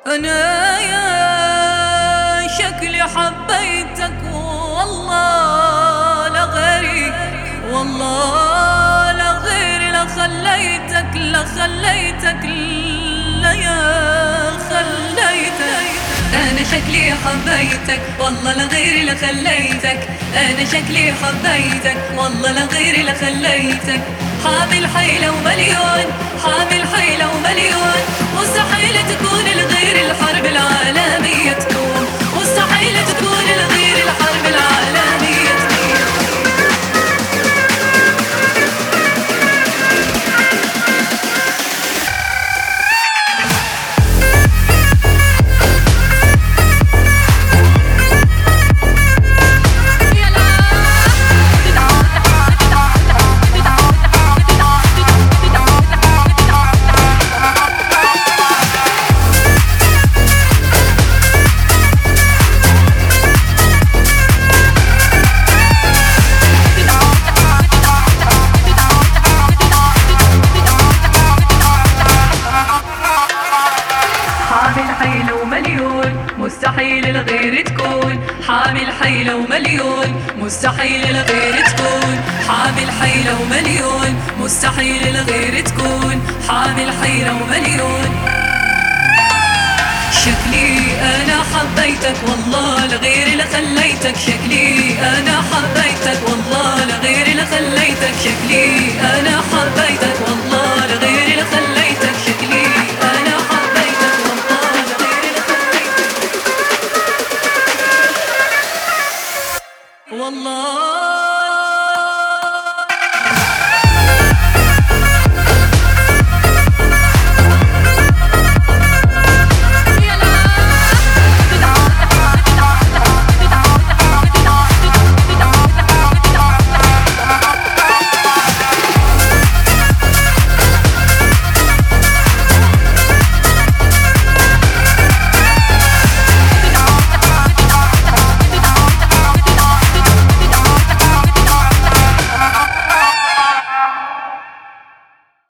أنا يا شكلي حبيتك والله لغيري، والله لغيري، لا خليتك لا يا خليتك. أنا شكلي حبيتك والله لغيري لخليتك، أنا شكلي حبيتك والله لغيري لخليتك. حامل حيلة ومليون، حامل حيلة ومليون، مستحيل تكون لغير الحرب العالمية تكون، مستحيل تكون لغير الحرب العالمية تكون. حامل حيلة ومليون، مستحيل الغير تكون، حامل حيلة ومليون، مستحيل الغير تكون، حامل حيلة ومليون، مستحيل الغير تكون، حامل حيلة ومليون. شكلي أنا حبيتك والله لغيري لخليتك، شكلي أنا حبيتك والله لغيري لخليتك، شكلي أنا حبيتك والله لغيري لخليتك، شكلي